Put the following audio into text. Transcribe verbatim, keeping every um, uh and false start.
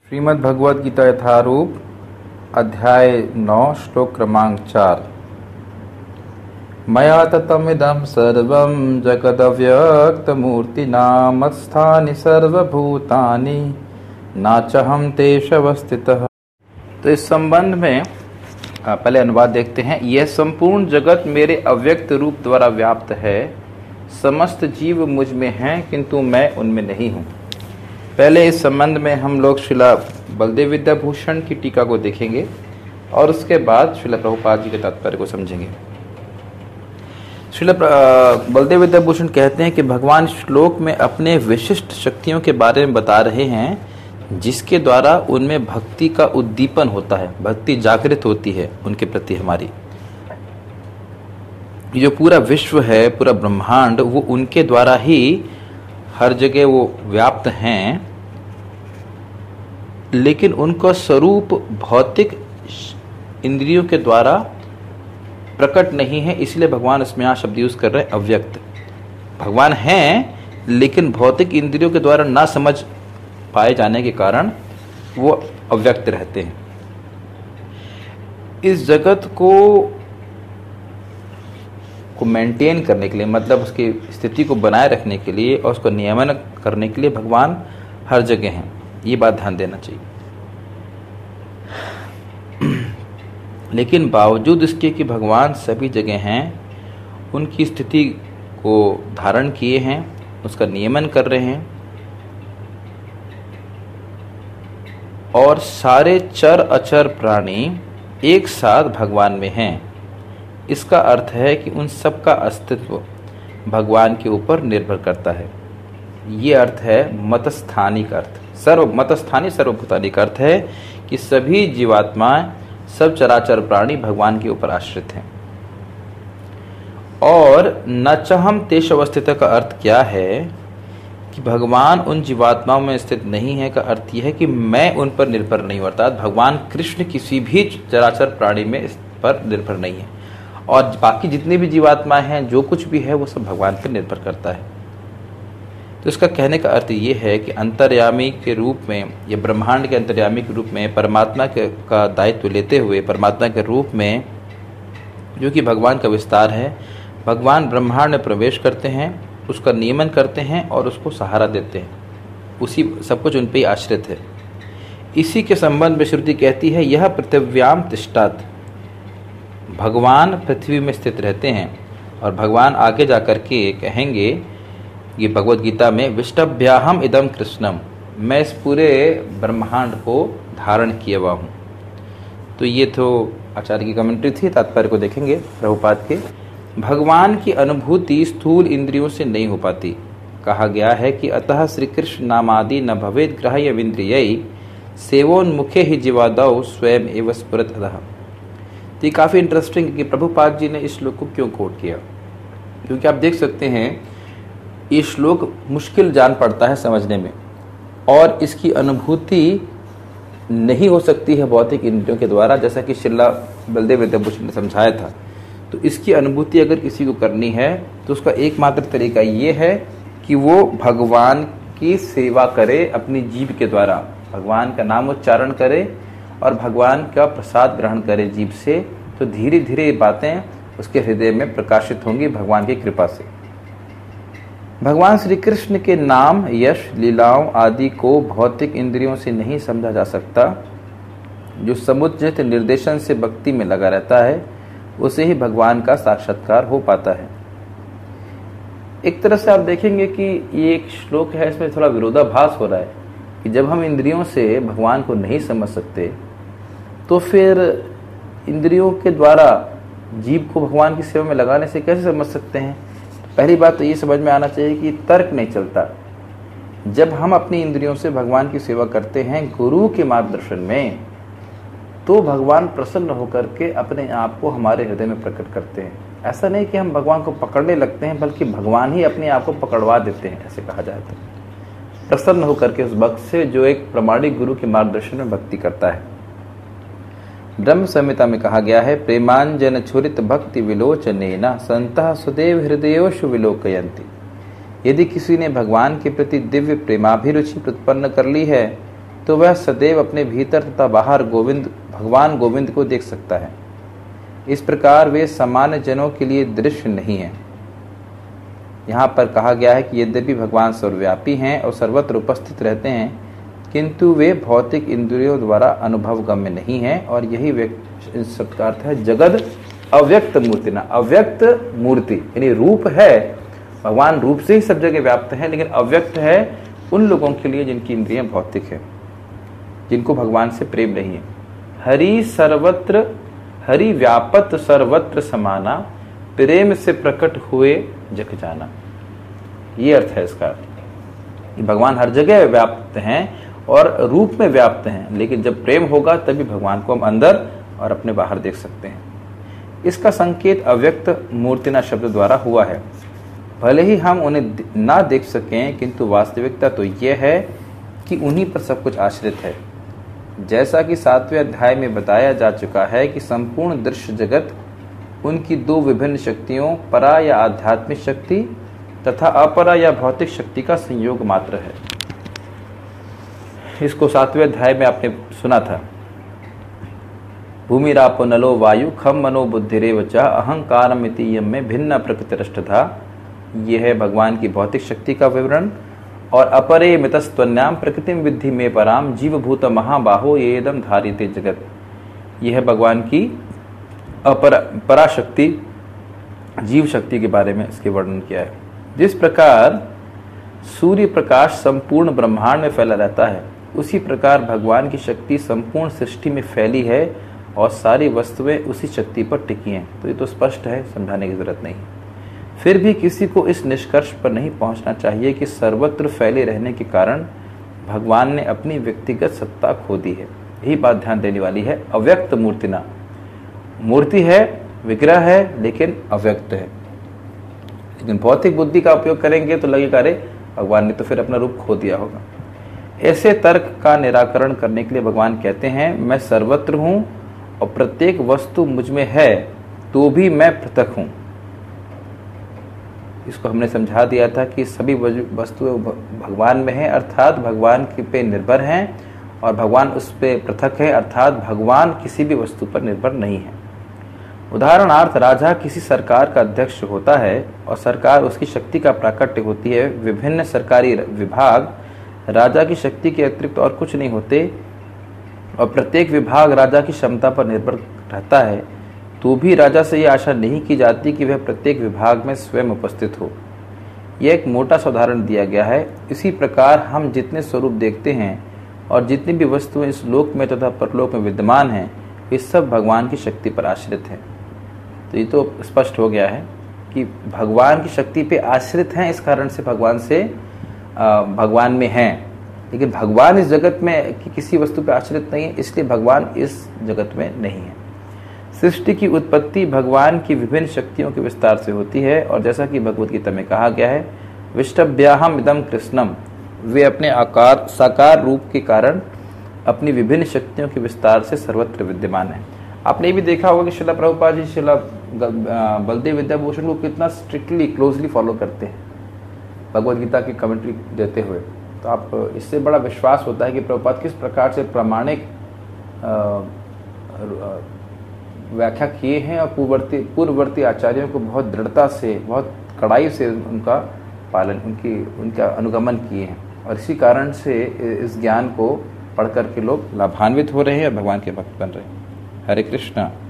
श्रीमद् भगवद गीता यथारूप अध्याय नौ श्लोक क्रमांक चार। मया ततमिदं सर्वं जगदव्यक्तमूर्तिना मत्स्थानि सर्वभूतानि नाचहं तेष्वस्थितः। तो इस संबंध में पहले अनुवाद देखते हैं। यह संपूर्ण जगत मेरे अव्यक्त रूप द्वारा व्याप्त है। समस्त जीव मुझ में हैं किंतु मैं उनमें नहीं हूँ। पहले इस संबंध में हम लोग श्रीला बलदेव विद्याभूषण की टीका को देखेंगे और उसके बाद श्रीला प्रभुपाद जी के तात्पर्य को समझेंगे। श्रीला बलदेव विद्याभूषण कहते हैं कि भगवान श्लोक में अपने विशिष्ट शक्तियों के बारे में बता रहे हैं जिसके द्वारा उनमें भक्ति का उद्दीपन होता है, भक्ति जागृत होती है उनके प्रति हमारी। जो पूरा विश्व है, पूरा ब्रह्मांड, वो उनके द्वारा ही हर जगह वो व्याप्त हैं, लेकिन उनका स्वरूप भौतिक इंद्रियों के द्वारा प्रकट नहीं है। इसलिए भगवान इसमें यहाँ शब्द यूज कर रहे हैं अव्यक्त। भगवान हैं लेकिन भौतिक इंद्रियों के द्वारा ना समझ पाए जाने के कारण वो अव्यक्त रहते हैं। इस जगत को को मेंटेन करने के लिए, मतलब उसकी स्थिति को बनाए रखने के लिए और उसको नियमन करने के लिए भगवान हर जगह हैं। ये बात ध्यान देना चाहिए। लेकिन बावजूद इसके कि भगवान सभी जगह हैं, उनकी स्थिति को धारण किए हैं, उसका नियमन कर रहे हैं और सारे चर अचर प्राणी एक साथ भगवान में हैं। इसका अर्थ है कि उन सब का अस्तित्व भगवान के ऊपर निर्भर करता है। ये अर्थ है मतस्थानिक अर्थ। सर्व मतस्थानी सर्वभूतानी का अर्थ है कि सभी जीवात्माएं, सब चराचर प्राणी भगवान के ऊपर आश्रित हैं। और न चहम तेष अवस्थित का अर्थ क्या है कि भगवान उन जीवात्माओं में स्थित नहीं है। का अर्थ यह है कि मैं उन पर निर्भर नहीं हूं, अर्थात भगवान कृष्ण किसी भी चराचर प्राणी में इस पर निर्भर नहीं है और बाकी जितनी भी जीवात्माएं हैं, जो कुछ भी है, वो सब भगवान पर निर्भर करता है। तो इसका कहने का अर्थ ये है कि अंतर्यामी के रूप में या ब्रह्मांड के अंतर्यामी के रूप में परमात्मा के का दायित्व लेते हुए, परमात्मा के रूप में जो कि भगवान का विस्तार है, भगवान ब्रह्मांड में प्रवेश करते हैं, उसका नियमन करते हैं और उसको सहारा देते हैं। उसी सब कुछ उन पर ही आश्रित है। इसी के संबंध में श्रुति कहती है, यह पृथिव्याम तिष्ठात्, भगवान पृथ्वी में स्थित रहते हैं। और भगवान आगे जाकर के कहेंगे, ये भगवद गीता में, विष्टभ्याहम इदम कृष्णम, मैं इस पूरे ब्रह्मांड को धारण किया हुआ हूँ। तो ये तो आचार्य की कमेंट्री थी। तात्पर्य को देखेंगे प्रभुपाद के। भगवान की अनुभूति स्थूल इंद्रियों से नहीं हो पाती। कहा गया है कि अतः श्री कृष्ण नामादि न भवेद ग्राह्य विन्द्रियै सेवोन्मुखे ही जीवादौ स्वयं एव स्फुरत अतः। तो ये काफ़ी इंटरेस्टिंग कि प्रभुपाद जी ने इस श्लोक को क्यों कोट किया, क्योंकि आप देख सकते हैं ये श्लोक मुश्किल जान पड़ता है समझने में और इसकी अनुभूति नहीं हो सकती है भौतिक इंद्रियों के द्वारा, जैसा कि श्रीला बलदेव विद्याभूषण ने समझाया था। तो इसकी अनुभूति अगर किसी को करनी है तो उसका एकमात्र तरीका ये है कि वो भगवान की सेवा करे, अपनी जीभ के द्वारा भगवान का नाम उच्चारण करे और भगवान का प्रसाद ग्रहण करे जीभ से। तो धीरे धीरे ये बातें उसके हृदय में प्रकाशित होंगी भगवान की कृपा से। भगवान श्री कृष्ण के नाम, यश, लीलाओं आदि को भौतिक इंद्रियों से नहीं समझा जा सकता। जो समुचित निर्देशन से भक्ति में लगा रहता है उसे ही भगवान का साक्षात्कार हो पाता है। एक तरह से आप देखेंगे कि ये एक श्लोक है, इसमें थोड़ा विरोधाभास हो रहा है कि जब हम इंद्रियों से भगवान को नहीं समझ सकते तो फिर इंद्रियों के द्वारा जीव को भगवान की सेवा में लगाने से कैसे समझ सकते हैं। पहली बात तो ये समझ में आना चाहिए कि तर्क नहीं चलता। जब हम अपनी इंद्रियों से भगवान की सेवा करते हैं गुरु के मार्गदर्शन में, तो भगवान प्रसन्न होकर के अपने आप को हमारे हृदय में प्रकट करते हैं। ऐसा नहीं कि हम भगवान को पकड़ने लगते हैं, बल्कि भगवान ही अपने आप को पकड़वा देते हैं, ऐसे कहा जाए तो। प्रसन्न होकर के उस भक्त से जो एक प्रमाणिक गुरु के मार्गदर्शन में भक्ति करता है। ब्रह्म संहिता में कहा गया है, प्रेमांजन छुरित भक्ति विलोचनेना संतः सुदेव हृदयोषु विलोकयन्ति। यदि किसी ने भगवान के प्रति दिव्य प्रेमाभिरुचि उत्पन्न कर ली है तो वह सदैव अपने भीतर तथा बाहर गोविंद भगवान गोविंद को देख सकता है। इस प्रकार वे सामान्य जनों के लिए दृश्य नहीं है। यहाँ पर कहा गया है कि यद्यपि भगवान सर्वव्यापी हैं और सर्वत्र उपस्थित रहते हैं, किंतु वे भौतिक इंद्रियों द्वारा अनुभव गम्य नहीं हैं। और यही शब्द का अर्थ है जगद अव्यक्त मूर्ति ना, अव्यक्त मूर्ति यानी रूप है, भगवान रूप से ही सब जगह व्याप्त है, लेकिन अव्यक्त है उन लोगों के लिए जिनकी इंद्रियां भौतिक है, जिनको भगवान से प्रेम नहीं है। हरि सर्वत्र हरि व्यापत सर्वत्र समाना, प्रेम से प्रकट हुए जग जाना। ये अर्थ है इसका, भगवान हर जगह व्याप्त हैं और रूप में व्याप्त हैं, लेकिन जब प्रेम होगा तभी भगवान को हम अंदर और अपने बाहर देख सकते हैं। इसका संकेत अव्यक्त मूर्तिना शब्द द्वारा हुआ है। भले ही हम उन्हें ना देख सकें, किंतु वास्तविकता तो यह है कि उन्हीं पर सब कुछ आश्रित है। जैसा कि सातवें अध्याय में बताया जा चुका है कि संपूर्ण दृश्य जगत उनकी दो विभिन्न शक्तियों, परा या आध्यात्मिक शक्ति तथा अपरा या भौतिक शक्ति का संयोग मात्र है। इसको सातवें अध्याय में आपने सुना था। भूमिरापो नलो वायु खम मनो बुद्धिरेव च अहंकारमिति यम में भिन्न प्रकृतिरष्ट था। यह है भगवान की भौतिक शक्ति का विवरण। और अपरे मितस्त्वन्याम प्रकृतिम विद्धि में पराम जीवभूत महाबाहो येदम धारिते जगत। यह है भगवान की अपरा पराशक्ति, जीव शक्ति के बारे में इसके वर्णन किया है। जिस प्रकार सूर्य प्रकाश संपूर्ण ब्रह्मांड में फैला रहता है, उसी प्रकार भगवान की शक्ति संपूर्ण सृष्टि में फैली है और सारी वस्तुएं उसी शक्ति पर टिकी हैं। तो ये तो स्पष्ट है, समझाने की जरूरत नहीं। फिर भी किसी को इस निष्कर्ष पर नहीं पहुंचना चाहिए कि सर्वत्र फैले रहने के कारण भगवान ने अपनी व्यक्तिगत सत्ता खो दी है। यही बात ध्यान देने वाली है। अव्यक्त मूर्तिना, मूर्ति है, विग्रह है, लेकिन अव्यक्त है। लेकिन भौतिक बुद्धि का उपयोग करेंगे तो लगेगा अरे भगवान ने तो फिर अपना रूप खो दिया होगा। ऐसे तर्क का निराकरण करने के लिए भगवान कहते हैं, मैं सर्वत्र हूं और प्रत्येक वस्तु मुझ में है, तो भी मैं पृथक हूं। इसको हमने समझा दिया था कि सभी वस्तुएं भगवान में हैं, अर्थात भगवान के पे निर्भर हैं, और भगवान उस पे पृथक है, अर्थात भगवान किसी भी वस्तु पर निर्भर नहीं है। उदाहरणार्थ, राजा किसी सरकार का अध्यक्ष होता है और सरकार उसकी शक्ति का प्राकट्य होती है। विभिन्न सरकारी विभाग राजा की शक्ति के अतिरिक्त और कुछ नहीं होते और प्रत्येक विभाग राजा की क्षमता पर निर्भर रहता है, तो भी राजा से यह आशा नहीं की जाती कि वह प्रत्येक विभाग में स्वयं उपस्थित हो। यह एक मोटा सा उदाहरण दिया गया है। इसी प्रकार हम जितने स्वरूप देखते हैं और जितनी भी वस्तुएं इस लोक में तथा परलोक में विद्यमान हैं, वे सब भगवान की शक्ति पर आश्रित हैं। तो ये तो स्पष्ट हो गया है कि भगवान की शक्ति पे आश्रित हैं, इस कारण से भगवान से भगवान में हैं। लेकिन भगवान इस जगत में कि किसी वस्तु पर आश्रित नहीं है, इसलिए भगवान इस जगत में नहीं है। सृष्टि की उत्पत्ति भगवान की विभिन्न शक्तियों के विस्तार से होती है, और जैसा कि भगवद गीता में कहा गया है, विष्टभ्याहम इदम कृष्णम, वे अपने आकार साकार रूप के कारण अपनी विभिन्न शक्तियों के विस्तार से सर्वत्र विद्यमान है। आपने ये भी देखा होगा कि श्रील प्रभुपाद जी श्रील बलदेव विद्याभूषण को कितना स्ट्रिक्टली क्लोजली फॉलो करते हैं भगवद गीता की कमेंट्री देते हुए। तो आप इससे बड़ा विश्वास होता है कि प्रभुपाद किस प्रकार से प्रामाणिक व्याख्या किए हैं और पूर्ववर्ती पूर्ववर्ती आचार्यों को बहुत दृढ़ता से, बहुत कड़ाई से उनका पालन, उनकी उनका अनुगमन किए हैं, और इसी कारण से इस ज्ञान को पढ़ करके लोग लाभान्वित हो रहे हैं और भगवान के भक्त बन रहे हैं। हरे कृष्णा।